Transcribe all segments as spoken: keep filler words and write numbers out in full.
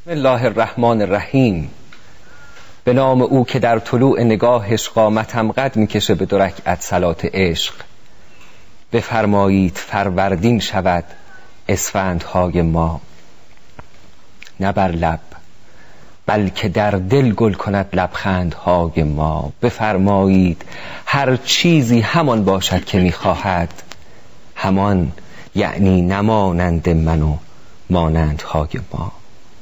بسم الله الرحمن الرحیم. به نام او که در طلوع نگاهش قامتم قد میکشه به دو رکعت صلات عشق. بفرمایید فروردین شود اسفندهای ما، نه بر لب بلکه در دل گل کند لبخندهای ما. بفرمایید هر چیزی همان باشد که میخواهد، همان یعنی نمانند من و مانندهای ما.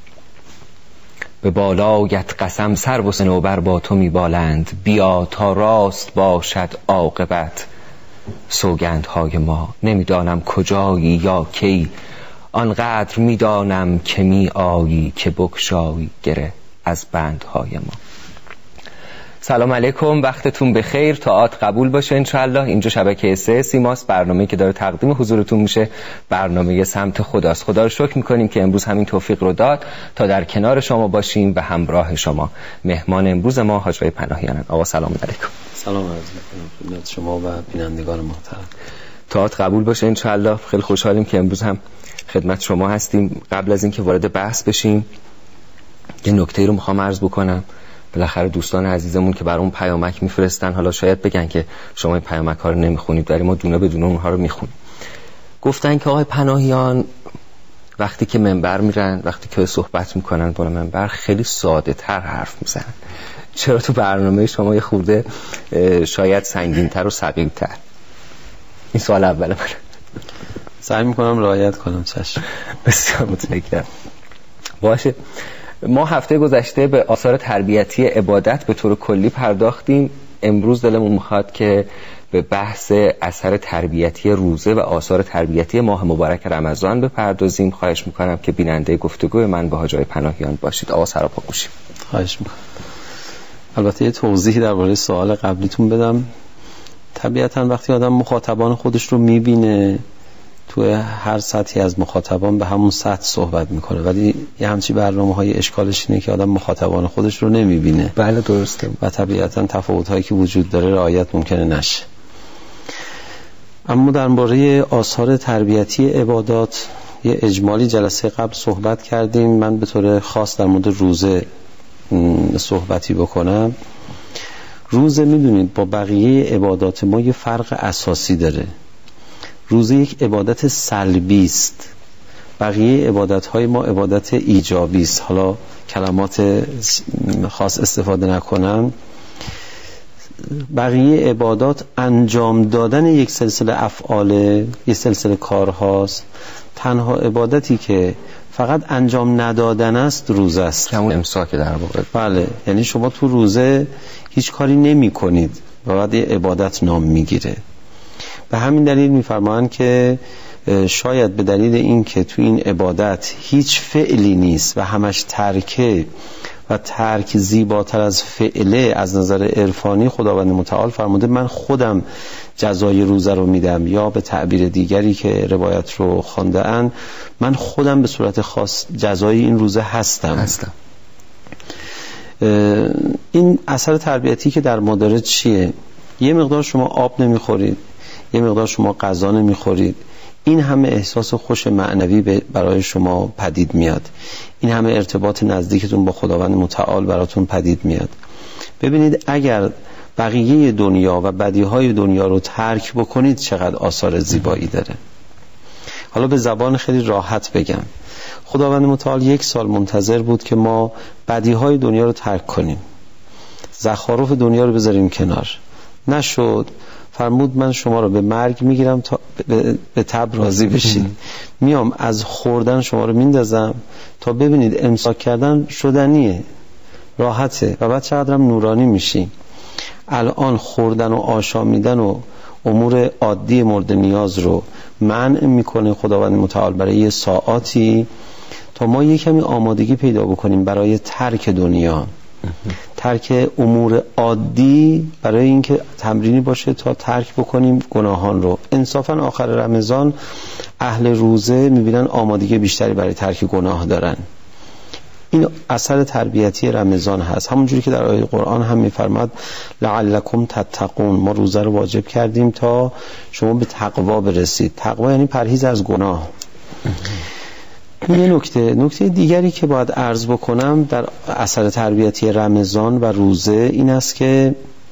به بالایت قسم سر و صنوبر با تو میبالند، بیا تا راست باشد عاقبت سوگندهای ما. نمیدانم کجایی یا کی، آنقدر میدانم که می آیی که بگشایی گره از بندهای ما. سلام علیکم، وقتتون بخیر، طاعات قبول باشه انشالله. اینجا شبکه سه سیماست، برنامه‌ای که داره تقدیم حضورتون میشه برنامه سمت خداست. خدا رو شکر میکنیم که امروز همین توفیق رو داد تا در کنار شما باشیم و همراه شما. مهمان امروز ما حاج آقای پناهیانن. آقا سلام علیکم. سلام عرض میکنم خدمت شما و بینندگان محترم. طاعات قبول باشه انشالله. خیلی خوشحالیم که امروز هم خدمت شما هستیم. قبل از اینکه وارد بحث بشیم یه نکته رو میخوام عرض بکنم. بالاخره دوستان عزیزمون که برامون پیامک میفرستن، حالا شاید بگن که شما این پیامک ها رو نمیخونید، ولی ما دونه بدونه اونها رو میخونیم. گفتن که آقای پناهیان وقتی که منبر میرن، وقتی که صحبت میکنن بالا منبر، خیلی ساده تر حرف میزنن. چرا تو برنامه شما یه خورده شاید سنگین تر و ثقیل تر؟ این سوال اوله من. سعی میکنم رعایت کنم. چشم. بسیار متشکرم. باشه، ما هفته گذشته به آثار تربیتی عبادت به طور کلی پرداختیم. امروز دلمون میخواد که به بحث اثر تربیتی روزه و آثار تربیتی ماه مبارک رمضان بپردازیم. خواهش میکنم که بیننده گفتگوی من به حاج آقای پناهیان باشید. آقا سراپا گوشیم. خواهش میکنم. البته یه توضیحی درباره سوال قبلیتون بدم. طبیعتاً وقتی آدم مخاطبان خودش رو میبینه، توی هر سطحی از مخاطبان به همون سطح صحبت میکنه، ولی یه همچی برنامه های اشکالش اینه که آدم مخاطبان خودش رو نمیبینه. بله درسته. و طبیعتاً تفاوت هایی که وجود داره رعایت ممکنه نشه. اما درباره آثار تربیتی عبادات یه اجمالی جلسه قبل صحبت کردیم. من به طور خاص در مورد روزه صحبتی بکنم. روزه میدونید با بقیه عبادات ما یه فرق اساسی داره. روزه یک عبادت سلبی است، بقیه عبادت‌های ما عبادت ایجابی است. حالا کلمات خاص استفاده نکنم. بقیه عبادات انجام دادن یک سلسله افعال، یک سلسله کارهاست. تنها عبادتی که فقط انجام ندادن است روزه است. همون امساک در واقع. بله، یعنی شما تو روزه هیچ کاری نمی کنید و بعد یه عبادت نام میگیره. به همین دلیل میفرمایند که شاید به دلیل این که تو این عبادت هیچ فعلی نیست و همش ترکه و ترک زیباتر از فعله از نظر عرفانی، خداوند متعال فرموده من خودم جزای روزه رو میدم، یا به تعبیر دیگری که روایت رو خوانده اند من خودم به صورت خاص جزای این روزه هستم. هستم. این اثر تربیتی که در مدارج چیه؟ یه مقدار شما آب نمیخورید، یه مقدار شما غذا نمیخورید، این همه احساس خوش معنوی برای شما پدید میاد، این همه ارتباط نزدیکتون با خداوند متعال براتون پدید میاد. ببینید اگر بقیه دنیا و بدیهای دنیا رو ترک بکنید چقدر آثار زیبایی داره. حالا به زبان خیلی راحت بگم، خداوند متعال یک سال منتظر بود که ما بدیهای دنیا رو ترک کنیم، زخارف دنیا رو بذاریم کنار. نشد. فرمود من شما رو به مرگ میگیرم تا به تب راضی بشید. میام از خوردن شما رو میندازم تا ببینید امساک کردن شدنیه، راحته و بعد چقدرم نورانی میشیم. الان خوردن و آشامیدن و امور عادی مورد نیاز رو منع میکنه خداوند متعال برای یه ساعاتی تا ما یه کمی آمادگی پیدا بکنیم برای ترک دنیا، ترک امور عادی، برای اینکه تمرینی باشه تا ترک بکنیم گناهان رو. انصافا آخر رمضان اهل روزه میبینن آمادگی بیشتری برای ترک گناه دارن. این اثر تربیتی رمضان هست. همونجوری که در آیه قرآن هم میفرماد لعلکم تتقون، ما روزه رو واجب کردیم تا شما به تقوا برسید. تقوا یعنی پرهیز از گناه. یه نکته نکته دیگری که باید عرض بکنم در اثر تربیتی رمضان و روزه این است که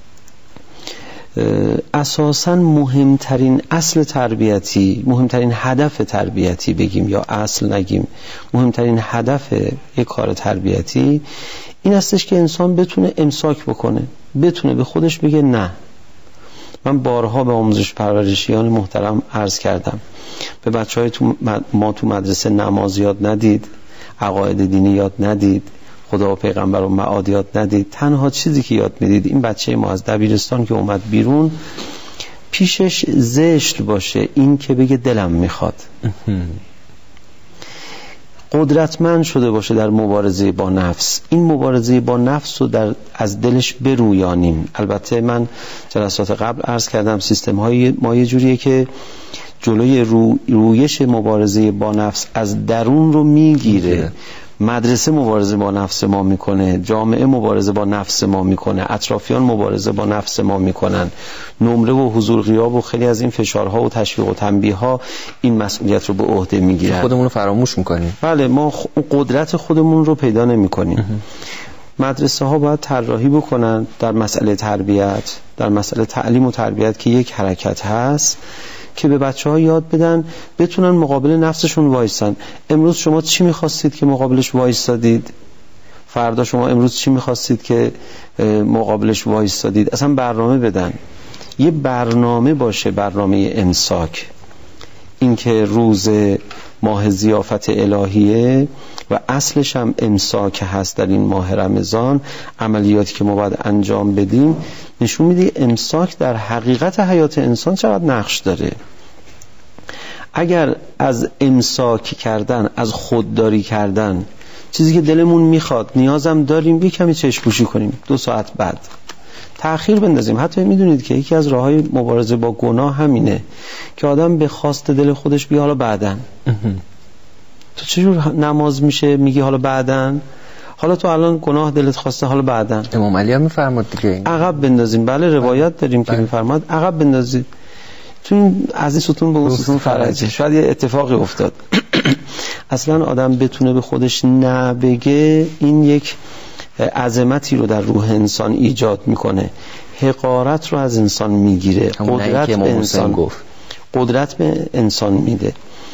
اساساً مهمترین اصل تربیتی، مهمترین هدف تربیتی بگیم یا اصل نگیم، مهمترین هدف یک کار تربیتی این استش که انسان بتونه امساک بکنه، بتونه به خودش بگه نه. من بارها به آموزش پرورشیان محترم عرض کردم، به بچه های تو ما تو مدرسه نماز یاد ندید، عقاید دینی یاد ندید، خدا و پیغمبر و معاد یاد ندید. تنها چیزی که یاد میدید این بچه ما از دبیرستان که اومد بیرون پیشش زشت باشه این که بگه دلم میخواد، قدرتمند شده باشه در مبارزه با نفس. این مبارزه با نفس رو در از دلش برویانیم. البته من جلسات قبل عرض کردم سیستم های ما یه جوریه که جلوی رو رویش مبارزه با نفس از درون رو میگیره. مدرسه مبارزه با نفس ما میکنه، جامعه مبارزه با نفس ما میکنه، اطرافیان مبارزه با نفس ما میکنن، نمره و حضور غیاب و خیلی از این فشارها و تشویق و تنبیه ها این مسئولیت رو به عهده میگیرن. خودمون رو فراموش میکنیم. بله، ما قدرت خودمون رو پیدا نمیکنیم. مدرسه ها باید طراحی بکنن در مسئله تربیت، در مسئله تعلیم و تربیت که یک حرکت هست که به بچه ها یاد بدن بتونن مقابل نفسشون وایسن. امروز شما چی میخواستید که مقابلش وایستادید؟ فردا شما امروز چی میخواستید که مقابلش وایستادید؟ اصلا برنامه بدن، یه برنامه باشه، برنامه امساک. این که روز ماه ضیافت الهیه و اصلش هم امساک هست در این ماه رمضان، عملیاتی که ما باید انجام بدیم نشون میده امساک در حقیقت حیات انسان چقدر نقش داره. اگر از امساک کردن، از خودداری کردن، چیزی که دلمون میخواد نیازم داریم یه کمی چشم‌پوشی کنیم، دو ساعت بعد تأخیر بندازیم. حتی میدونید که یکی از راههای مبارزه با گناه همینه که آدم به خواست دل خودش بگه حالا بعدن. تو چجور نماز میشه میگی حالا بعدن؟ حالا تو الان گناه دلت خواسته حالا بعدن. امام علی هم میفرماد دیگه عقب بندازیم. بله روایت داریم که میفرماد عقب بندازید. تو این از این ستون به اون ستون فرجه شاید یه اتفاقی افتاد. اصلا آدم بتونه به خودش نه بگه این یک عظمتی رو در روح انسان ایجاد میکنه، حقارت رو از انسان میگیره، قدرت به انسان گفت قدرت به انسان میده.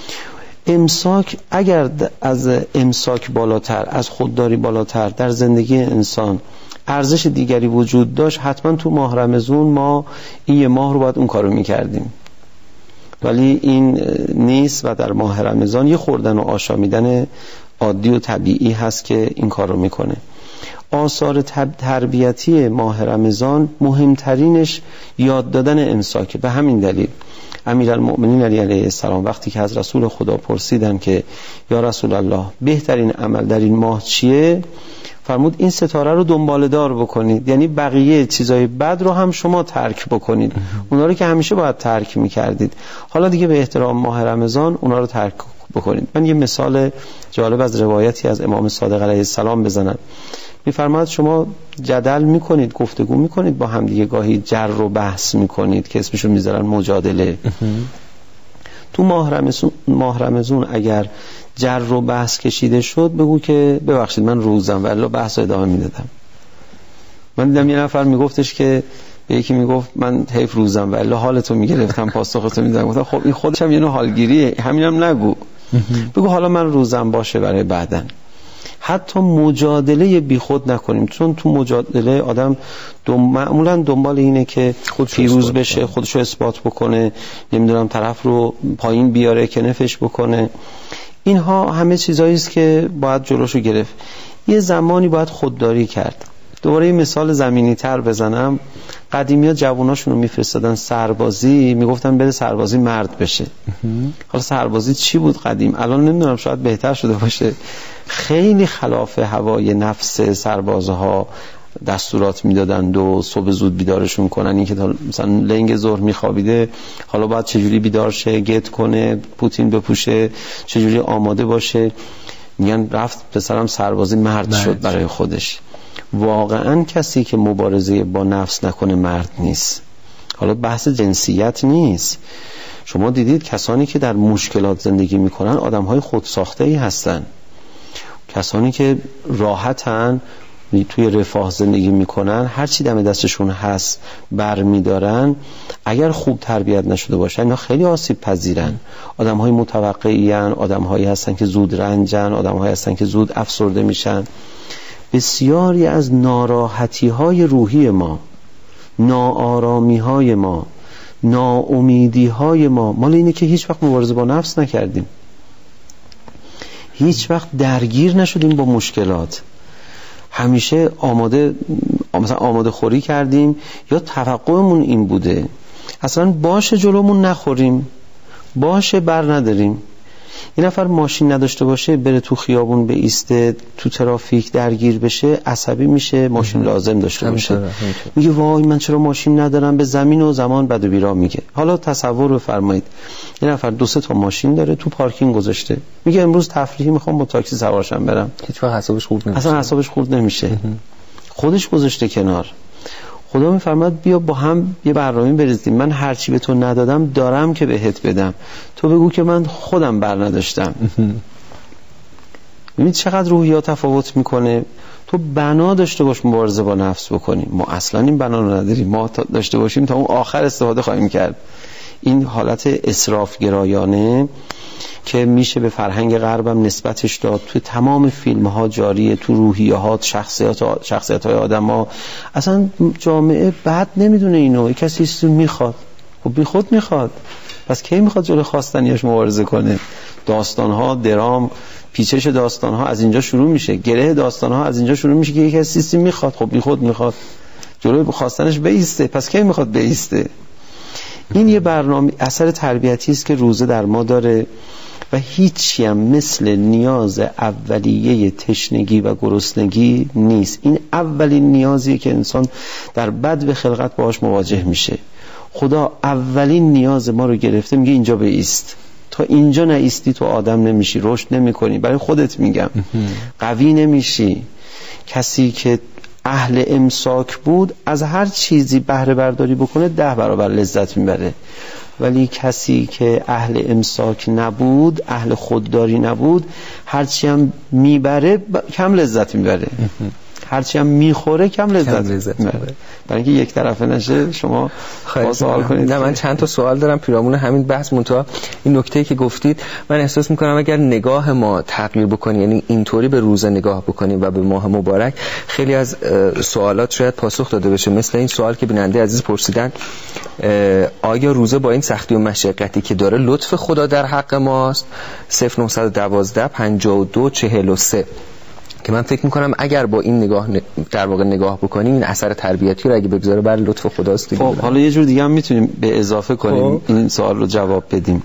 امساک اگر از امساک بالاتر، از خودداری بالاتر در زندگی انسان ارزش دیگری وجود داشت، حتما تو ماه رمضان ما این یه ماه رو باید اون کارو میکردیم، ولی این نیست و در ماه رمضان یه خوردن و آشامیدن عادی و طبیعی هست که این کارو میکنه. آثار تربیتی ماه رمضان مهمترینش یاد دادن امساکه. به همین دلیل امیرالمؤمنین علی علیه السلام وقتی که از رسول خدا پرسیدن که یا رسول الله بهترین عمل در این ماه چیه، فرمود این ستاره رو دنباله دار بکنید، یعنی بقیه چیزای بد رو هم شما ترک بکنید، اونا رو که همیشه باید ترک میکردید حالا دیگه به احترام ماه رمضان اونا رو ترک بکنید. من یه مثال جالب از روایتی از امام صادق علیه السلام بزنم. میفرماد شما جدل میکنید، گفتگو میکنید با هم دیگه، گاهی جر و بحث میکنید که اسمشو میذارن مجادله. تو ماه رمضان ماه رمضان اگر جر و بحث کشیده شد بگو که ببخشید من روزم ولی بحث رو ادامه میدادم. من دیدم یه نفر میگفتش که به یکی میگفت من حیف روزم ولی حالتو میگرفتم پاسختو میدادم. گفتم خب این خودش هم یه نوع حالگیریه، همینم نگو، بگو حالا من روزم باشه برای بعدن. حتی مجادله بی خود نکنیم، چون تو مجادله آدم دم... معمولا دنبال اینه که خود پیروز بشه، خودشو اثبات بکنه، نمیدونم طرف رو پایین بیاره که نفش بکنه. اینها همه چیزایی است که باید جلوشو گرفت. یه زمانی باید خودداری کرد. دوباره یه مثال زمینی تر بزنم. قدیمی‌ها جواناشون رو میفرستادن سربازی، میگفتن بره سربازی مرد بشه. حالا سربازی چی بود قدیم؟ الان نمیدونم، شاید بهتر شده باشه. خیلی خلاف هوای نفس سربازها دستورات میدادند و صبح زود بیدارشون کنن. این که مثلا لنگ ظهر میخوابیده حالا باید چجوری بیدار شه، گت کنه، پوتین بپوشه، چجوری آماده باشه. میگن رفت پسرم سربازی مرد, مرد شد برای خودش. واقعا کسی که مبارزه با نفس نکنه مرد نیست. حالا بحث جنسیت نیست. شما دیدید کسانی که در مشکلات زندگی میکنن آدم‌های خودساخته‌ای هستن. کسانی که راحتن توی رفاه زندگی میکنن، هر چی دم دستشون هست برمیدارن، اگر خوب تربیت نشده باشن اینا خیلی آسیب پذیرن. آدم‌های متوقعین، آدم‌هایی هستن که زود رنجن، آدم‌هایی هستن که زود افسرده میشن. بسیاری از ناراحتی‌های روحی ما، ناآرامی‌های ما، ناامیدی‌های ما مال اینه که هیچ وقت مبارزه با نفس نکردیم، هیچ وقت درگیر نشدیم با مشکلات، همیشه آماده مثلا آماده خوری کردیم یا توقعمون این بوده اصلا باشه جلومون نخوریم، باشه بر نداریم. یه نفر ماشین نداشته باشه بره تو خیابون بایسته، تو ترافیک درگیر بشه، عصبی میشه، ماشین لازم داشته باشه، میگه وای من چرا ماشین ندارم، به زمین و زمان بد و بیرا میگه. حالا تصور بفرمایید یه نفر دو سه تا ماشین داره تو پارکینگ گذاشته، میگه امروز تفریحی میخوام با تاکسی سوارشم برم، هیچ وقت حسابش خورد نمیشه، اصلا حسابش خورد نمیشه. خودش گذاشته کنار. خدا میفرماد بیا با هم یه برنامه بریزیم، من هر چی به تو ندادم دارم که بهت بدم، تو بگو که من خودم بر نداشتم. ببینید چقدر روحیات تفاوت میکنه. تو بنا داشته باش مبارزه با نفس بکنیم، ما اصلا این بنا رو نداریم، ما داشته باشیم تا اون آخر استفاده خواهیم کرد. این حالت اسراف گرایانه که میشه به فرهنگ غربم نسبتش داد، توی تمام فیلم ها جاریه، تو روحیات شخصیت شخصیت های آدم ها. اصلا جامعه بد نمیدونه اینو، کسی چیزی میخواد، خب بی خود میخواد، پس کی میخواد جلوی خواستنیاش مبارزه کنه؟ داستان ها، درام، پیچش داستان ها از اینجا شروع میشه، گره داستان ها از اینجا شروع میشه که یک کسی میخواد، خب بی خود میخواد جلوی خواستنش بیسته، پس کی میخواد بیسته؟ این یه برنامه اثر تربیتی است که روزه در ما داره و هیچی هم مثل نیاز اولیه تشنگی و گرسنگی نیست. این اولین نیازیه که انسان در بدو خلقت باهاش مواجه میشه. خدا اولین نیاز ما رو گرفته، میگه اینجا بایست، تا اینجا نایستی تو آدم نمیشی، رشد نمیکنی. برای خودت میگم قوی نمیشی. کسی که اهل امساک بود از هر چیزی بهره برداری بکنه ده برابر لذت میبره، ولی کسی که اهل امساک نبود، اهل خودداری نبود، هرچی هم میبره ب... کم لذت میبره، هرچی هم میخوره کم لذت, کم لذت میبره. برای اینکه یک طرفه نشه شما سوال کنید. نه من چند تا سوال دارم پیرامون همین بحث. منتها این نکته‌ای که گفتید من احساس میکنم اگر نگاه ما تغییر بکنه، یعنی اینطوری به روزه نگاه بکنیم و به ماه مبارک، خیلی از سوالات شاید پاسخ داده بشه. مثل این سوال که بیننده عزیز پرسیدن آیا روزه با این سختی و مشقتی که داره لطف خدا در حق ماست؟ صفر نه یک دو پنجاه و دو چهل و سه که من فکر میکنم اگر با این نگاه در واقع نگاه بکنیم این اثر تربیتی رو اگه بگذاره بر لطف خداست. خب حالا یه جور دیگه هم میتونیم به اضافه کنیم خب. این سوال رو جواب بدیم.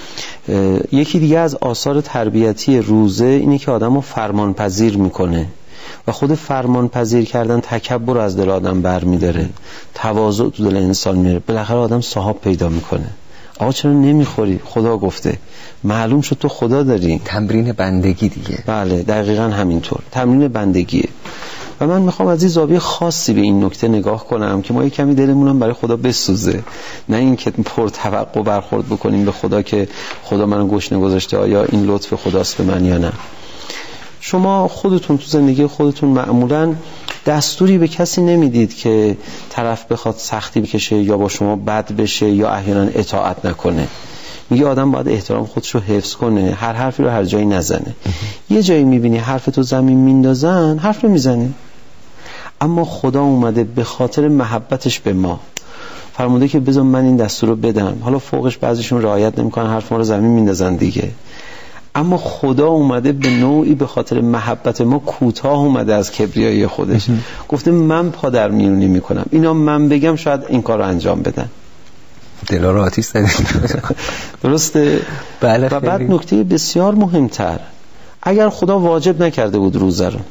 یکی دیگه از آثار تربیتی روزه اینه که آدمو فرمان پذیر میکنه و خود فرمان پذیر کردن تکبر از دل آدم بر میداره، تواضع تو دل انسان میاره، بالاخره آدم صاحب پیدا میکنه. آقا چرا نمیخوری؟ خدا گفته، معلوم شد تو خدا داری. تمرین بندگی دیگه. بله دقیقاً همینطور، تمرین بندگیه. و من میخوام از این زاویه خاصی به این نکته نگاه کنم که ما یک کمی دلمونم برای خدا بسوزه، نه این که پر توقع برخورد بکنیم به خدا که خدا منو گشنه گذاشته، آیا این لطف خداست به من یا نه. شما خودتون تو زندگی خودتون معمولاً دستوری به کسی نمیدید که طرف بخواد سختی بکشه یا با شما بد بشه یا احیانا اطاعت نکنه. میگه آدم باید احترام خودش رو حفظ کنه، هر حرفی رو هر جایی نزنه. یه جایی میبینی حرف تو زمین میندازن، حرف رو میزنی. اما خدا اومده به خاطر محبتش به ما فرموده که بذار من این دستور رو بدم. حالا فوقش بعضیشون رعایت نمیکنن، حرف ما رو زمین میندازن دیگه. اما خدا اومده به نوعی به خاطر محبت ما کوتاه اومده از کبریایی خودش، گفته من پادر میونی میکنم، اینا من بگم شاید این کار رو انجام بدن. دلا رو آتیش زدید. درسته؟ بله. و بعد نکته بسیار مهمتر، اگر خدا واجب نکرده بود روزه رو،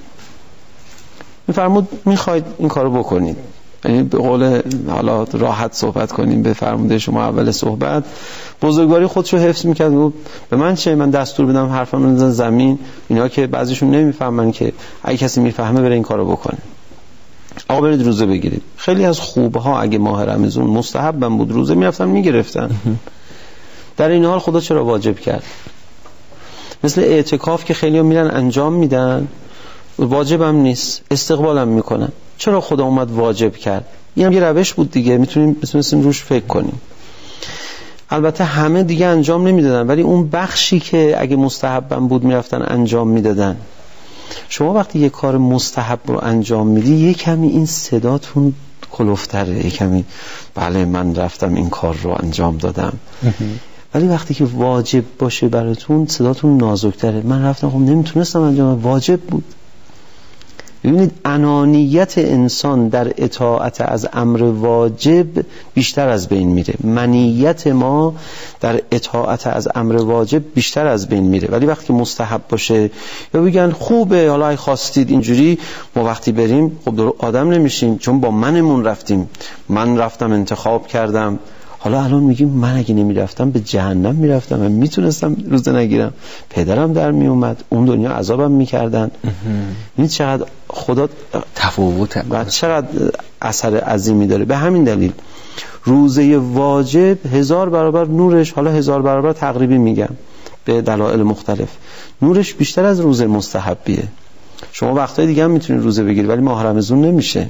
میفرمود میخواید این کارو بکنید، یعنی به قول حالا راحت صحبت کنیم به فرموده شما اول صحبت، بزرگواری خودشو حفظ میکرد و به من چه، من دستور بدم حرفم رو بزنن زمین، اینا که بعضیشون نمیفهمن که اگه کسی میفهمه بره این کارو بکنه. آقا برید روزه بگیرید. خیلی از خوبها اگه ماه رمضان مستحبم بود روزه میرفتن میگرفتن. در این حال خدا چرا واجب کرد؟ مثل اعتکاف که خیلی ها میرن انجام میدن، واجب هم نیست، استقبال هم میکنن. چرا خدا اومد واجب کرد؟ این هم یه روش بود دیگه، میتونیم مثلا روش فکر کنیم. البته همه دیگه انجام نمیدادن، ولی اون بخشی که اگه مستحبم بود میرفتن انجام میدادن. شما وقتی یه کار مستحب رو انجام میدی، یه کمی این صداتون کلوفتره، یه کمی بله من رفتم این کار رو انجام دادم. ولی وقتی که واجب باشه براتون، صداتون نازکتره. من رفتم، خب نمیتونستم انجام، واجب بود. ببینید انانیت انسان در اطاعت از امر واجب بیشتر از بین میره، منیت ما در اطاعت از امر واجب بیشتر از بین میره. ولی وقتی مستحب باشه یا بگن خوبه حالا ای خواستید اینجوری، ما وقتی بریم خب درو آدم نمیشیم، چون با منمون رفتیم، من رفتم انتخاب کردم. حالا الان میگیم من اگه نمیرفتم به جهنم میرفتم، من میتونستم روزه نگیرم، پدرم در میومد، اون دنیا عذابم میکردن. این چقدر خدا تفاوت و چقدر اثر عظیمی داره. به همین دلیل روزه واجب هزار برابر نورش، حالا هزار برابر تقریبی میگم به دلایل مختلف، نورش بیشتر از روزه مستحبیه. شما وقتای دیگه هم میتونید روزه بگیرید ولی ماه رمضان نمیشه.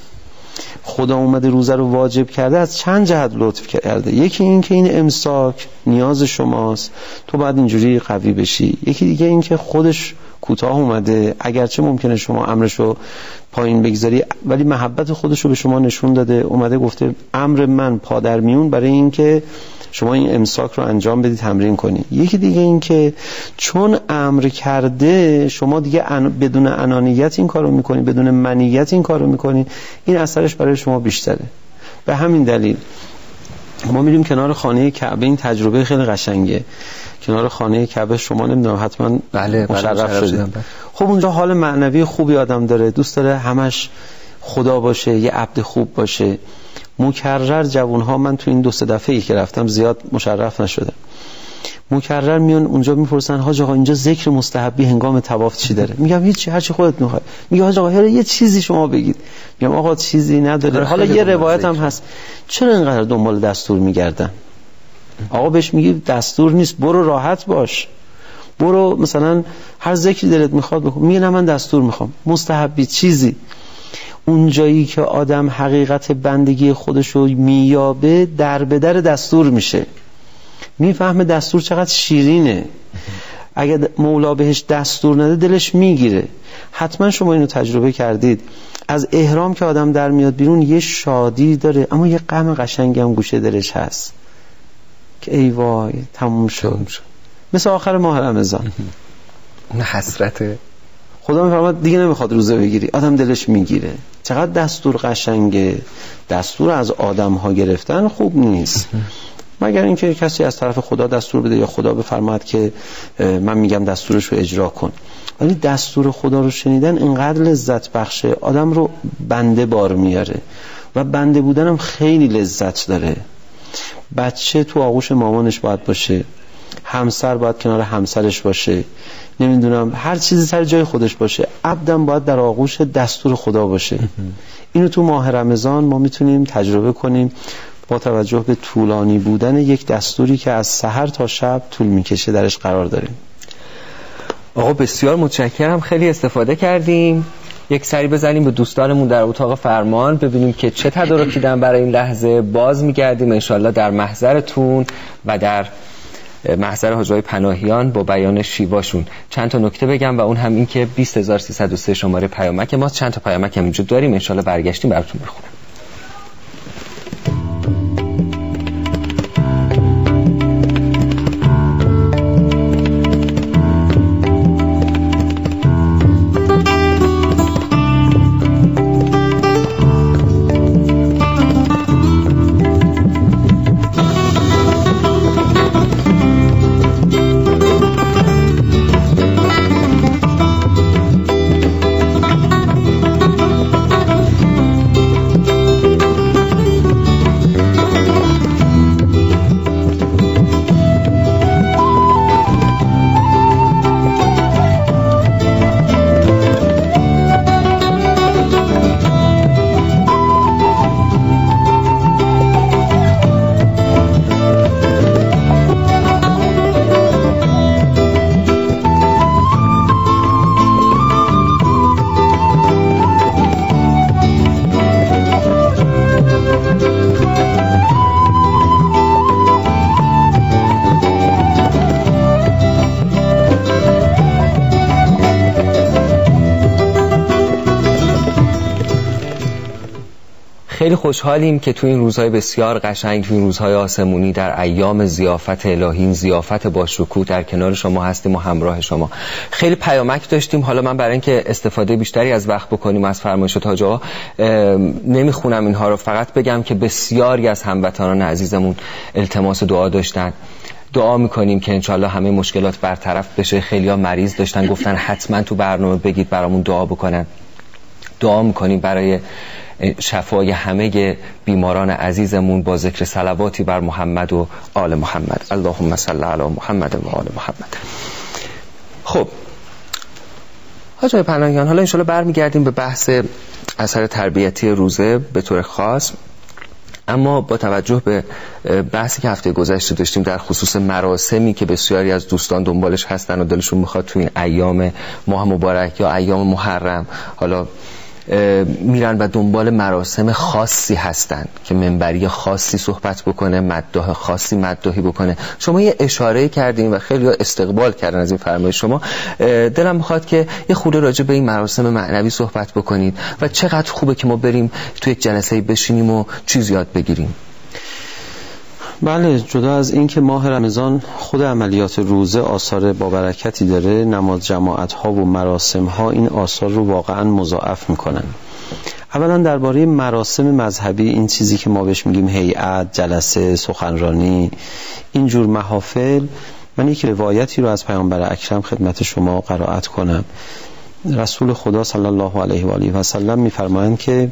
خدا اومده روزه رو واجب کرده، از چند جهت لطف کرده. یکی این که این امساک نیاز شماست، تو باید اینجوری قوی بشی. یکی دیگه این که خودش کوتاه اومده، اگرچه ممکنه شما امرشو پایین بگذاری ولی محبت خودشو به شما نشون داده، اومده گفته امر من پادر میون برای این که شما این امساک رو انجام بدی، تمرین کنی. یکی دیگه این که چون امر کرده شما دیگه ان... بدون انانیت این کارو میکنی، بدون منیت این کارو میکنی، این اثرش برای شما بیشتره. به همین دلیل ما میریم کنار خانه کعبه، این تجربه خیلی قشنگه. کنار خانه کعبه شما نمیدونم حتما بله مشرف شدید. خب اونجا حال معنوی خوبی آدم داره، دوست داره همش خدا باشه، یه عبد خوب باشه. مکرر جوانها، من تو این دو سه دفعه‌ای که رفتم زیاد مشرف نشدم، مکرر میان اونجا میپرسن حاج آقا اینجا ذکر مستحبی هنگام طواف چی داره؟ میگم هیچ، هر چی خودت میخوای. میگه حاج آقا یه چیزی شما بگید. میگم آقا چیزی نداره. حالا یه روایت هم هست، چرا اینقدر دنبال دستور میگردن؟ آقا بهش میگی دستور نیست، برو راحت باش، برو مثلا هر ذکری دلت میخواد بکن. میگه نه من دستور میخوام، مستحبی چیزی. اون جایی که آدم حقیقت بندگی خودشو مییابه، در به در دستور میشه، میفهمه دستور چقدر شیرینه. اگه مولا بهش دستور نده دلش میگیره. حتما شما اینو تجربه کردید، از احرام که آدم در میاد بیرون یه شادی داره اما یه غم قشنگی هم گوشه دلش هست که ای وای تموم شد، مثل آخر ماه رمضان. اون حسرته، خدا میفرماد دیگه نمیخواد روزه بگیری، آدم دلش میگیره. چقدر دستور قشنگه. دستور از آدم ها گرفتن خوب نیست، مگر اینکه کسی از طرف خدا دستور بده یا خدا بفرماد که من میگم دستورش رو اجرا کن. ولی دستور خدا رو شنیدن اینقدر لذت بخشه، آدم رو بنده بار میاره و بنده بودن هم خیلی لذت داره. بچه تو آغوش مامانش باید باشه، همسر باید کنار همسرش باشه، نمیدونم هر چیزی سر جای خودش باشه. عبدم باید در آغوش دستور خدا باشه. اینو تو ماه رمضان ما میتونیم تجربه کنیم با توجه به طولانی بودن یک دستوری که از سحر تا شب طول میکشه درش قرار داریم. آقا بسیار متشکرم، خیلی استفاده کردیم. یک سری بزنیم به دوستانمون در اتاق فرمان ببینیم که چه تدارکی دیدن برای این لحظه. باز میگردیم انشالله در محضرتون و در محضر حاجی پناهیان با بیان شیواشون. چند تا نکته بگم و اون هم این که بیست هزار و سیصد و سه شماره پیامک ما، چند تا پیامک هم اینجا داریم، انشالله برگشتیم براتون بخونم. خیلی خوشحالیم که تو این روزهای بسیار قشنگ، تو این روزهای آسمونی، در ایام ضیافت الهی، ضیافت با شکوه در کنار شما هستیم و همراه شما. خیلی پیامک داشتیم. حالا من برای اینکه استفاده بیشتری از وقت بکنیم از فرمایشات حاج آقا نمیخونم اینها رو، فقط بگم که بسیاری از هموطنان عزیزمون التماس دعا داشتن. دعا میکنیم که انشالله همه مشکلات برطرف بشه. خیلی ها مریض داشتن، گفتن حتما تو برنامه بگید برامون دعا بکنن. دعا میکنیم برای شفای همه بیماران عزیزمون با ذکر صلواتی بر محمد و آل محمد. اللهم صل علی محمد و آل محمد. خب حاج آقای پناهیان، حالا انشالله برمیگردیم به بحث اثر تربیتی روزه به طور خاص، اما با توجه به بحثی که هفته گذشته داشتیم در خصوص مراسمی که بسیاری از دوستان دنبالش هستن و دلشون میخواد تو این ایام ماه مبارک یا ایام محرم حالا میرن و دنبال مراسم خاصی هستن که منبری خاصی صحبت بکنه، مداح خاصی مداحی بکنه. شما یه اشاره کردین و خیلی استقبال کردن از این فرمایش شما. دلم میخواد که یه خورده راجع به این مراسم معنوی صحبت بکنید و چقدر خوبه که ما بریم توی یک جلسه بشینیم و چیز یاد بگیریم. بله، جدا از این که ماه رمضان خود عملیات روزه آثار با برکتی داره، نماز جماعت ها و مراسم ها این آثار رو واقعا مضاعف میکنن. اولا درباره مراسم مذهبی، این چیزی که ما بهش میگیم هیئت، جلسه، سخنرانی، اینجور محافل، من یک روایتی رو از پیامبر اکرم خدمت شما قرائت کنم. رسول خدا صلی الله علیه و آله و سلم میفرمایند که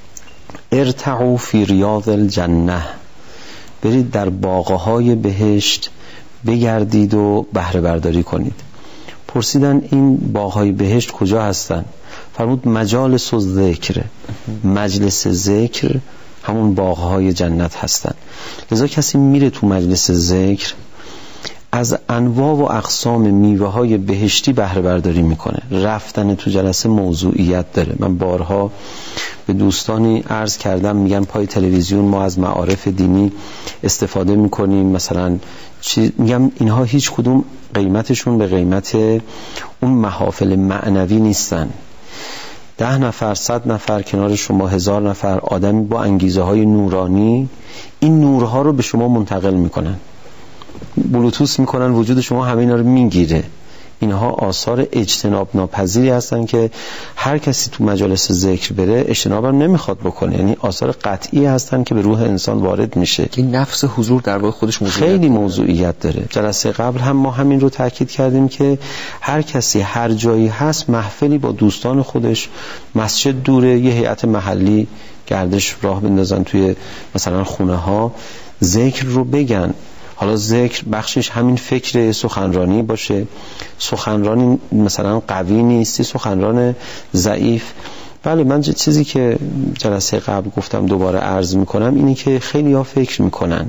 ارتعوا فی ریاض الجنه، برید در باغ‌های بهشت بگردید و بهره برداری کنید. پرسیدن این باغ‌های بهشت کجا هستن؟ فرمود مجالس الذکر، مجلس ذکر همون باغ‌های جنت هستن. لذا کسی میره تو مجلس ذکر از انواع و اقسام میوه‌های بهشتی بهره برداری میکنه. رفتن تو جلسه موضوعیت داره. من بارها به دوستانی عرض کردم، میگن پای تلویزیون ما از معارف دینی استفاده میکنیم، مثلا چی، میگم اینها هیچ کدوم قیمتشون به قیمت اون محافل معنوی نیستن. ده نفر، صد نفر کنار شما، هزار نفر آدمی با انگیزه های نورانی این نورها رو به شما منتقل میکنن، بلوتوث میکنن، وجود شما همه اینا رو میگیره. اینها آثار اجتناب ناپذیری هستن که هر کسی تو مجالس ذکر بره اجتناب هم نمیخواد بکنه. یعنی آثار قطعی هستن که به روح انسان وارد میشه. این نفس حضور در واقع خودش موضوعیت خیلی موضوعیت داره. جلسه قبل هم ما همین رو تاکید کردیم که هر کسی هر جایی هست محفلی با دوستان خودش، مسجد دوره، یه هیئت محلی گردش راه بندازن توی مثلا خونه ها، ذکر رو بگن. حالا ذکر بخشش همین فکر سخنرانی باشه، سخنرانی مثلا قوی نیستی، سخنران ضعیف. بله، من چیزی که جلسه قبل گفتم دوباره عرض میکنم اینه که خیلی ها فکر میکنن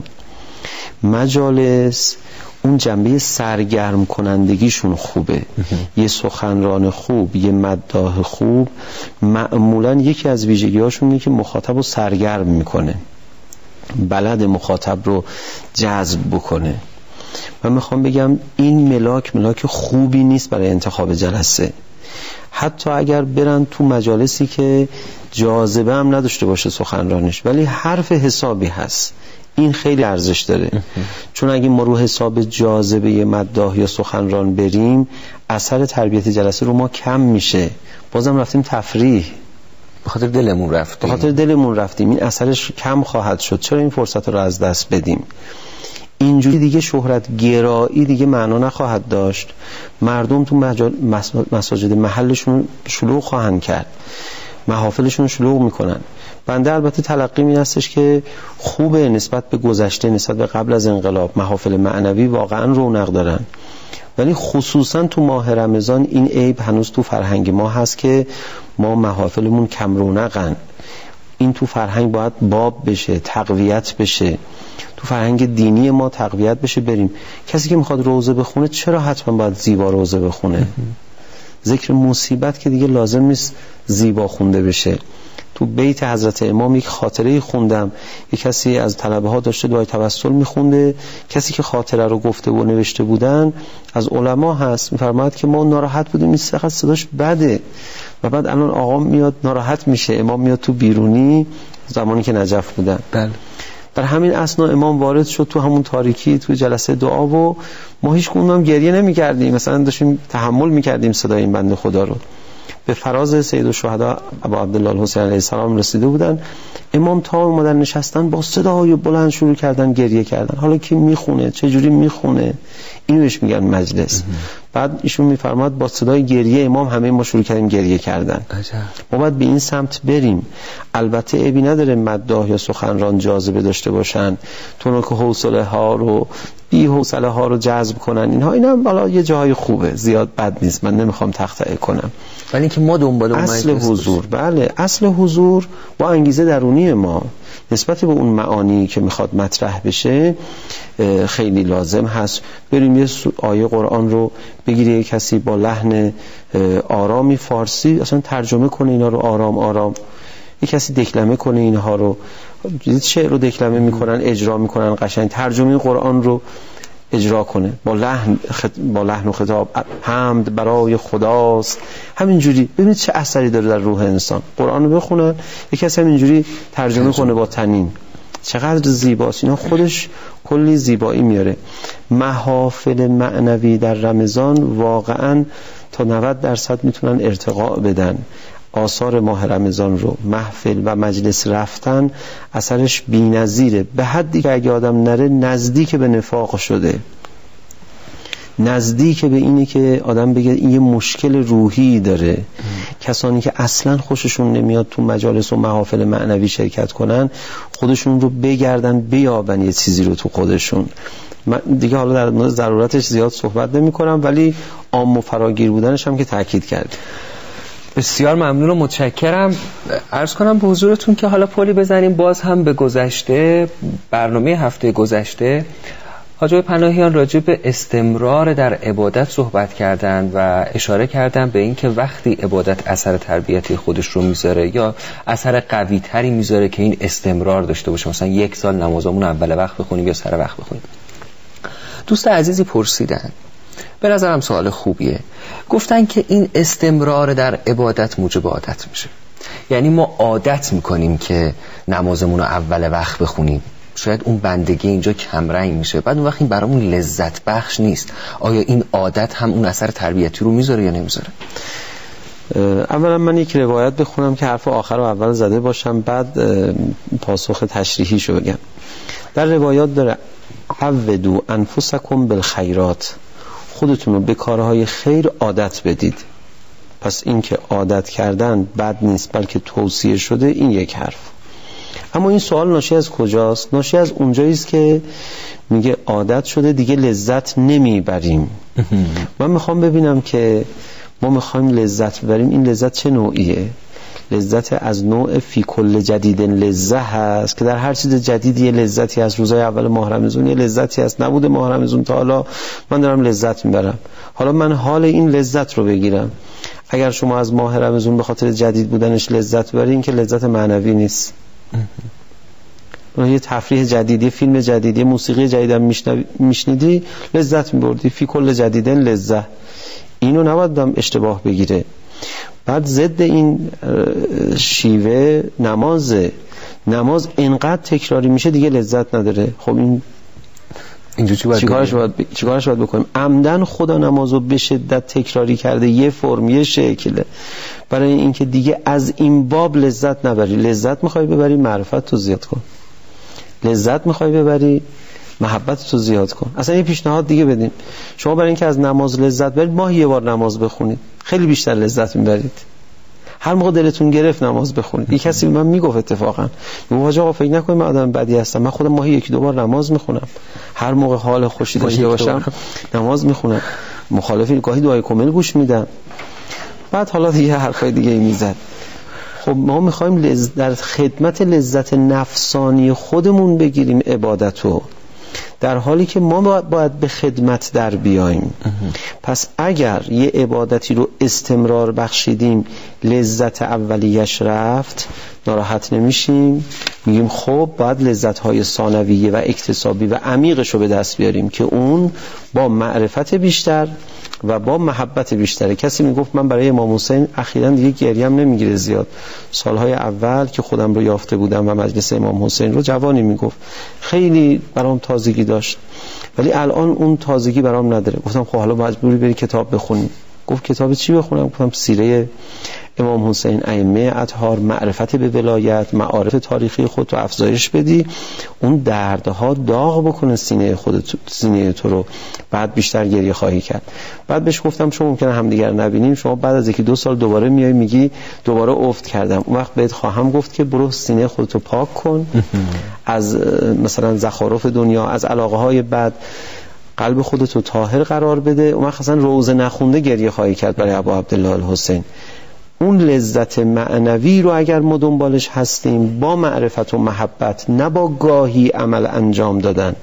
مجالس اون جنبه سرگرم کنندگیشون خوبه. یه سخنران خوب، یه مداح خوب معمولا یکی از ویژگی‌هاشون اینه که مخاطب رو سرگرم میکنه، بلد مخاطب رو جذب بکنه. من میخوام بگم این ملاک ملاک خوبی نیست برای انتخاب جلسه. حتی اگر برن تو مجالسی که جاذبه هم نداشته باشه سخنرانش، ولی حرف حسابی هست، این خیلی ارزش داره. چون اگه ما رو حساب جاذبه مداح یا سخنران بریم، اثر تربیت جلسه رو ما کم میشه، بازم رفتیم تفریح، به خاطر دلمون رفتیم به خاطر دلمون رفتیم این اثرش کم خواهد شد. چرا این فرصت رو از دست بدیم؟ اینجوری دیگه شهرت گرایی دیگه معنا نخواهد داشت. مردم تو مساجد محلشون شلوغ خواهند کرد، محافلشون شلوغ میکنن. بنده البته تلقی می هستش که خوبه نسبت به گذشته، نسبت به قبل از انقلاب محافل معنوی واقعا رونق دارن، ولی خصوصا تو ماه رمضان این عیب هنوز تو فرهنگ ما هست که ما محافلمون کم رونقن. این تو فرهنگ باید باب بشه، تقویت بشه، تو فرهنگ دینی ما تقویت بشه. بریم کسی که میخواد روزه بخونه چرا حتما باید زیبا روزه بخونه؟ ذکر مصیبت که دیگه لازم نیست زیبا خونده بشه. تو بیت حضرت امام یک خاطره خوندم، یک کسی از طلبه ها داشته دعای توسل میخونده، کسی که خاطره رو گفته و نوشته بودن از علما هست، میفرماید که ما ناراحت بودیم این سخت صداش بده، و بعد الان آقا میاد ناراحت میشه، امام میاد تو بیرونی زمانی که نجف بودن. بله. در همین اثنا امام وارد شد تو همون تاریکی، تو جلسه دعا، و ما هیچ کدوم گریه نمی‌کردیم، مثلا داشتیم تحمل می‌کردیم صدای این بنده خدا رو. به فراز سید الشهدا ابا عبدالله الحسین علیه السلام رسیده بودن. امام تا اومدن نشستن با صدای بلند شروع کردن گریه کردن. حالا کی میخونه، چه جوری میخونه، اینو بهش میگن مجلس. بعد ایشون میفرماد با صدای گریه امام همه ما شروع کردیم گریه کردن. ما باید به این سمت بریم. البته عیبی نداره مداح یا سخنران جاذبه داشته باشن، تو که حوصله ها رو بی حوصله ها رو جذب کنن، اینها اینا بالا یه جای خوبه، زیاد بد نیست، من نمیخوام تخطئه کنم. ولی اینکه ما دنبال اون اصل حضور، بله اصل حضور با انگیزه درونی ما نسبت به اون معانی که میخواد مطرح بشه خیلی لازم هست. بریم یه آیه قرآن رو بگیری کسی با لحن آرامی فارسی اصلا ترجمه کنه اینا رو آرام آرام، یه کسی دکلمه کنه اینها رو، شعر رو دکلمه میکنن اجرا میکنن قشنگ، ترجمه قرآن رو اجرا کنه با لحن خط... با لحن و خطاب، حمد برای خداست، همینجوری. ببینید چه اثری داره در روح انسان. قرآن رو بخونن یک کسی همینجوری ترجمه کنه با تنین، چقدر زیباست. اینا خودش کلی زیبایی میاره. محافل معنوی در رمضان واقعا تا نود درصد میتونن ارتقاء بدن. آثار ماه رمضان رو محفل و مجلس رفتن اثرش بی‌نظیره، به حدی که اگه آدم نره نزدیک به نفاق شده، نزدیک به اینه که آدم بگه این یه مشکل روحی داره. ام. کسانی که اصلا خوششون نمیاد تو مجالس و محافل معنوی شرکت کنن، خودشون رو بگردن بیابن یه چیزی رو تو خودشون. من دیگه حالا در مورد ضرورتش زیاد صحبت نمی کنم، ولی عام و فراگیر بودنش هم که تاکید کرد. بسیار ممنون و متشکرم. عرض کنم به حضورتون که حالا پلی بزنیم باز هم به گذشته، برنامه هفته گذشته حاج پناهیان راجع به استمرار در عبادت صحبت کردن و اشاره کردن به این که وقتی عبادت اثر تربیتی خودش رو میذاره یا اثر قوی تری میذاره که این استمرار داشته باشه، مثلا یک سال نمازامون اول وقت بخونیم یا سر وقت بخونیم. دوست عزیزی پرسیدن، به نظرم سوال خوبیه، گفتن که این استمرار در عبادت موجب عادت میشه. یعنی ما عادت میکنیم که نمازمون رو اول وقت بخونیم، شاید اون بندگی اینجا کمرنگ میشه، بعد اون وقت این برامون لذت بخش نیست. آیا این عادت هم اون اثر تربیتی رو میذاره یا نمیذاره؟ اولا من یک روایت بخونم که حرف آخر رو اول زده باشم، بعد پاسخ تشریحی شو بگم. در روایات داره عودوا انفسکم بالخیرات، خودتون رو به کارهای خیر عادت بدید. پس این که عادت کردن بد نیست بلکه توصیه شده، این یک حرف. اما این سوال ناشی از کجاست؟ ناشی از اونجاییست که میگه عادت شده دیگه لذت نمیبریم. من میخوام ببینم که ما میخوایم لذت ببریم، این لذت چه نوعیه؟ لذت از نوع فی کل جدید لذت هست که در هر چیز جدیدی لذتی از روزای اول ماه رمضان یه لذتی هست، نبوده ماه رمضان تا حالا من دارم لذت میبرم، حالا من حال این لذت رو بگیرم. اگر شما از ماه رمضان به خاطر جدید بودنش لذت ببری، این که لذت معنوی نیست. یه تفریح جدیدی، فیلم جدیدی، موسیقی جدیدی میشنیدی لذت میبردی، فی کل جدیدن لذت، اینو نباید اشتباه بگیره. بعد ضد این شیوه نمازه، نماز اینقدر تکراری میشه دیگه لذت نداره. خب این اینجا چی باید چیکارش باید ب... چیکارش باید بکنیم؟ عمدن خدا نمازو به شدت تکراری کرده، یه فرم یه شکله، برای اینکه دیگه از این باب لذت نبری. لذت میخوای ببری، معرفت تو زیاد کن. لذت میخوای ببری، محبت تو زیاد کن. اصلا یه پیشنهاد دیگه بدیم، شما برای اینکه از نماز لذت برید ماه یه بار نماز بخونید، خیلی بیشتر لذت میبرید. هر موقع دلتون گرفت نماز بخونید. یک کسی من میگفت اتفاقا، میگفت آقا فکر نکنید من آدم بدی هستم، من خودم ماهی یکی دو بار نماز میخونم، هر موقع حال خوشی داشته باشم نماز میخونم، مخالفین گاهی دعای کامل گوش میدم. بعد حالا دیگه حرفای دیگه میزد. خب ما میخوایم لز... در خدمت لذت نفسانی خودمون بگیریم عبادتو، در حالی که ما باید به خدمت در بیاییم. پس اگر یه عبادتی رو استمرار بخشیدیم، لذت اولیش رفت، ناراحت نمیشیم، میگیم خب باید لذت‌های ثانویه و اکتسابی و عمیقش رو به دست بیاریم که اون با معرفت بیشتر و با محبت بیشتره. کسی میگفت من برای امام حسین اخیراً دیگه گریم نمیگیره زیاد. سالهای اول که خودم رو یافته بودم و مجلس امام حسین رو، جوانی میگفت خیلی برام تازگی داشت، ولی الان اون تازگی برام نداره. گفتم خب حالا مجبوری بری کتاب بخونی. گفت کتاب چی بخونم؟ گفتم سیره امام حسین، ائمه اطهار، معرفت به ولایت، معارف تاریخی خود رو افزایش بدی، اون دردها داغ بکنه سینه خودت، سینه تو رو، بعد بیشتر گریه خواهی کرد. بعد بهش گفتم شما ممکنه همدیگر نبینیم، شما بعد از یکی دو سال دوباره میای میگی دوباره افت کردم، اون وقت بهت خواهم گفت که برو سینه خودت رو پاک کن از مثلا زخارف دنیا، از علاقه های بد، قلب خودت رو طاهر قرار بده. اون وقت اصلا روزه نخونده گریه خواهی کرد برای ابا عبدالله الحسین. اون لذت معنوی رو اگر ما دنبالش هستیم با معرفت و محبت، نه با گاهی عمل انجام دادن،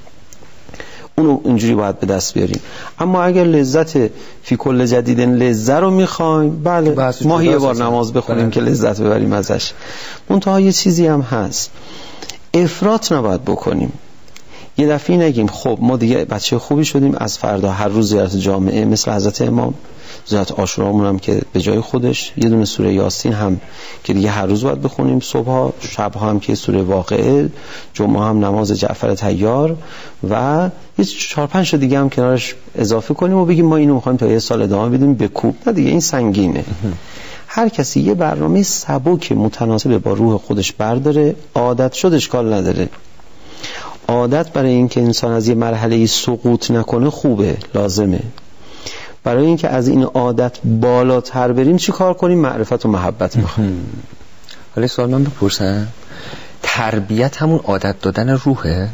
اونو اینجوری باید به دست بیاریم. اما اگر لذت فی کل جدیدن لذت رو میخوایم، بله ماهی یه بار نماز بخونیم بله. که لذت ببریم ازش. منتها یه چیزی هم هست، افراط نباید بکنیم. یه دفعه نگیم خب ما دیگه بچه خوبی شدیم، از فردا هر روز زیارت جامعه مثل حضرت امام، زیارت عاشورامون هم که به جای خودش، یه دونه سوره یاسین هم که دیگه هر روز باید بخونیم، صبح شب هم که سوره واقعه، جمعه هم نماز جعفر طیار و یه چهار پنج تا دیگه هم کنارش اضافه کنیم و بگیم ما اینو می‌خوایم تا یه سال ادامه بدیم به کوب. نه دیگه این سنگینه. هر کسی یه برنامه سبک متناسب با روح خودش برداره، عادت شد اشکال نداره. عادت برای اینکه انسان از یه مرحله سقوط نکنه خوبه، لازمه. برای اینکه از این عادت بالاتر بریم چی کار کنیم؟ معرفت و محبت میخوایم. حالا سوال من بپرسم، تربیت همون عادت دادن روحه؟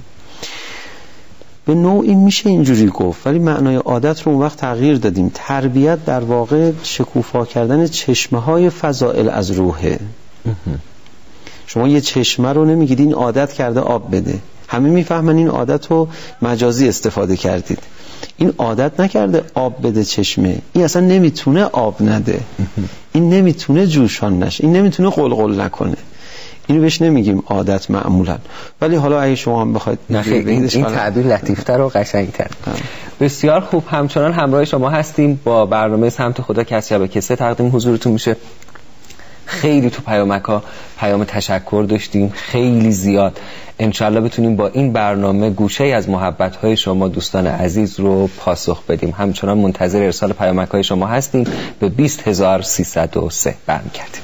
به نوعی میشه اینجوری گفت، ولی معنای عادت رو اون وقت تغییر دادیم. تربیت در واقع شکوفا کردن چشمه های فضائل از روحه. شما یه چشمه رو نمیگید این عادت کرده آب بده، همه میفهمن این عادت رو مجازی استفاده کردید. این عادت نکرده آب بده چشمه، این اصلا نمیتونه آب نده، این نمیتونه جوشان نشه، این نمیتونه قلقل نکنه. اینو بهش نمیگیم عادت معمولا. ولی حالا اگه شما هم بخواید این, این تعبیر لطیفتر و قشنگتر. بسیار خوب، همچنان همراه شما هستیم با برنامه سمت خدا که از شبکه سه تقدیم حضورتون میشه. خیلی تو پیامک ها پیام تشکر داشتیم، خیلی زیاد. انشالله بتونیم با این برنامه گوشه از محبت های شما دوستان عزیز رو پاسخ بدیم. همچنان منتظر ارسال پیامک های شما هستیم. به بیست هزار و سیصد و سه برمیگردیم.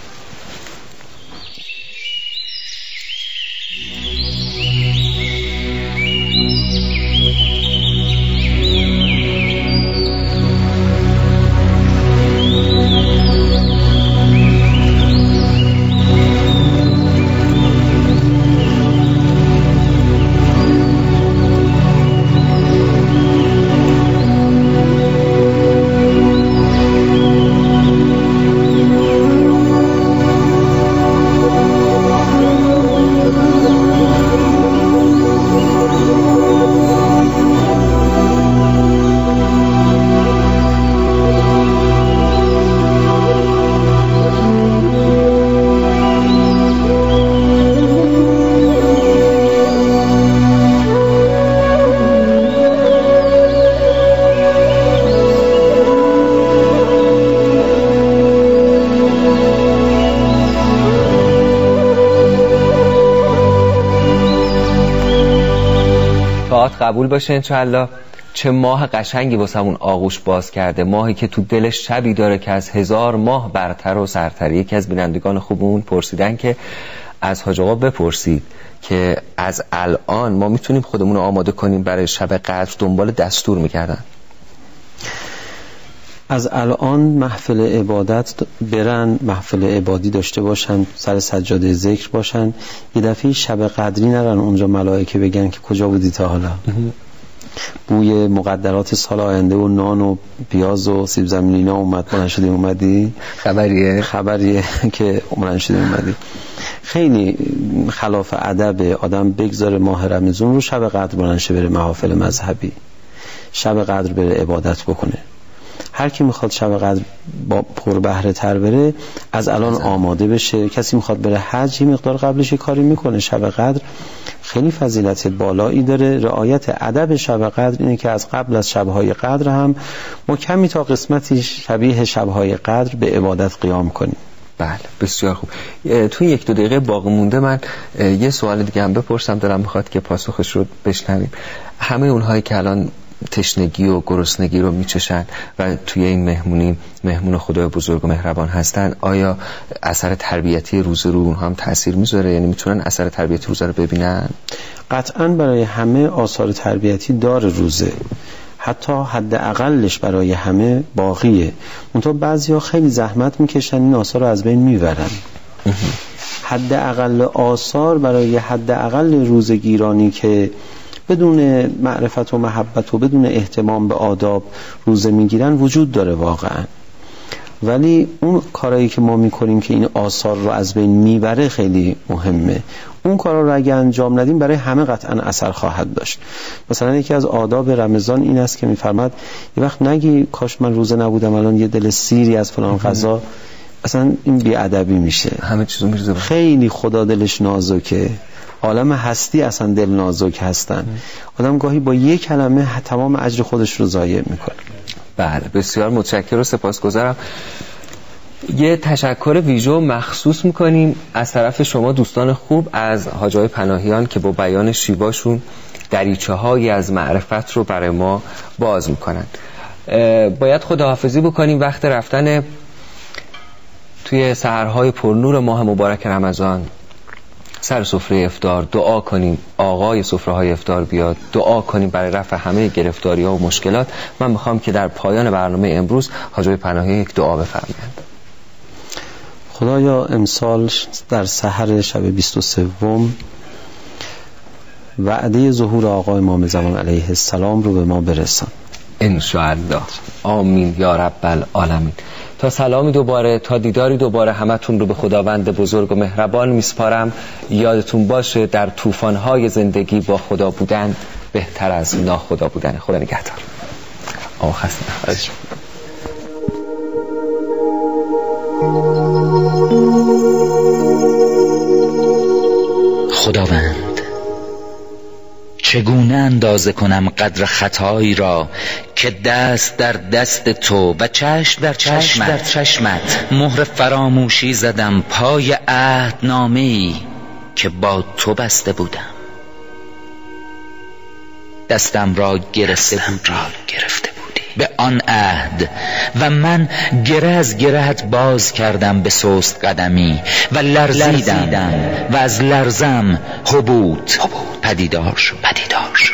قبول باشه انشاءالله. چه ماه قشنگی واسمون آغوش باز کرده، ماهی که تو دلش شبی داره که از هزار ماه برتر و سرتر. یکی از بینندگان خوبمون پرسیدن که از حاج آقا بپرسید که از الان ما میتونیم خودمون رو آماده کنیم برای شب قدر، دنبال دستور میکردن. از الان محفل عبادت برن، محفل عبادی داشته باشن، سر سجاده ذکر باشن، یه دفعه شب قدری نرن اونجا ملائکه بگن که کجا بودی تا حالا. بوی مقدرات سال آینده و نان و پیاز و سیب زمینینا اومد، بلند شدیم اومدی، خبریه خبریه که بلند شدیم اومدی. خیلی خلاف ادب آدم بگذاره ماه رمضان رو شب قدر بلند شه بره محافل مذهبی، شب قدر بره عبادت بکنه. هر کی میخواد شب قدر با پر بهره تر بره از الان آماده بشه. کسی میخواد بره حج یه مقدار قبلش کاری میکنه. شب قدر خیلی فضیلت بالایی داره. رعایت ادب شب قدر اینه که از قبل از شبهای قدر هم ما کمی تا قسمتی شبیه شبهای قدر به عبادت قیام کنیم. بله بسیار خوب. تو یک دو دقیقه باقی مونده من یه سوال دیگه هم بپرسم، دارم میخواد که پاسخش رو بشنویم. همه اونهایی که الان تشنگی و گرسنگی رو میچشن و توی این مهمونی مهمون خدای بزرگ و مهربان هستن، آیا اثر تربیتی روزه رو اونها هم تأثیر میذاره؟ یعنی میتونن اثر تربیتی روزه رو ببینن؟ قطعاً برای همه آثار تربیتی داره روزه، حتی حد اقلش برای همه باقیه. منتها بعضیا خیلی زحمت میکشن این آثار رو از بین میبرن. حد اقل آثار برای حد اقل روزگیرانی که بدون معرفت و محبت و بدون اهتمام به آداب روزه میگیرن وجود داره واقعا. ولی اون کارهایی که ما میکنیم که این آثار رو از بین میبره خیلی مهمه. اون کارا رو اگه انجام ندیم برای همه قطعا اثر خواهد داشت. مثلا یکی از آداب رمضان این است که میفرماد یه وقت نگی کاش من روزه نبودم الان یه دل سیری از فلان غذا، اصلا این بی‌ادبی میشه. همه چیزو میریزه. خیلی خدا دلش نازکه، عالم هستی اصلا دل نازک هستن. آدم گاهی با یک کلمه تمام اجر خودش رو ضایع میکنه. بله بسیار متشکرم و سپاسگزارم. یه تشکر ویژه مخصوص میکنیم از طرف شما دوستان خوب از حاجی پناهیان که با بیان شیواشون دریچه هایی از معرفت رو برای ما باز میکنن. باید خداحافظی بکنیم، وقت رفتن توی سحرهای پرنور ماه مبارک رمضان. سر سفره افطار دعا کنیم آقای سفره های افطار بیاد، دعا کنیم برای رفع همه گرفتاری ها و مشکلات. من میخوام که در پایان برنامه امروز حاجی پناهی یک دعا بفرمایند. خدایا امسال در سحر شب بیست و سوم وعده ظهور آقا امام زمان علیه السلام رو به ما برسان ان شاء الله. آمین یا رب العالمین. تا سلامی دوباره، تا دیداری دوباره، همتون رو به خداوند بزرگ و مهربان میسپارم. یادتون باشه در طوفان‌های زندگی با خدا بودن بهتر از ناخدا بودن. خدا نگهدار. آقا خسته نباشید. خداوند چگونه اندازه کنم قدر خطایی را که دست در دست تو و چشم در چشمت, در چشمت مهر فراموشی زدم پای عهدنامه‌ای که با تو بسته بودم. دستم را گرفته بودی به آن عهد و من گره از گرهت باز کردم به سست قدمی و لرزیدم و از لرزم هبوط پدیدار شد پدیدار شد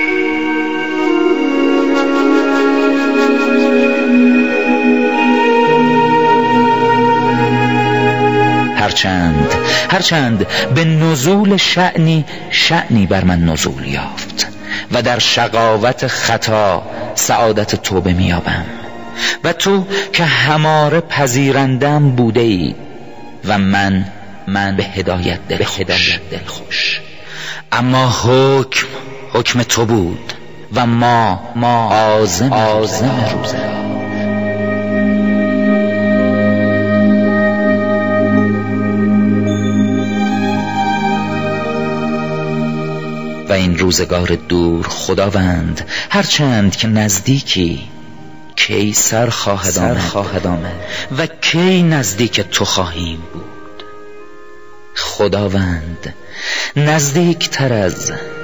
هرچند هرچند به نزول شأنی شأنی بر من نزول یافت و در شقاوت خطا سعادت توبه میابم و تو که هماره پذیرندم بوده ای و من من به هدایت دل خوش. اما حکم حکم تو بود و ما ما عازم عازم روزه و این روزگار دور خداوند هرچند که نزدیکی کی سر خواهد آمد, خواهد آمد و کی نزدیک تو خواهیم بود. خداوند نزدیک تر از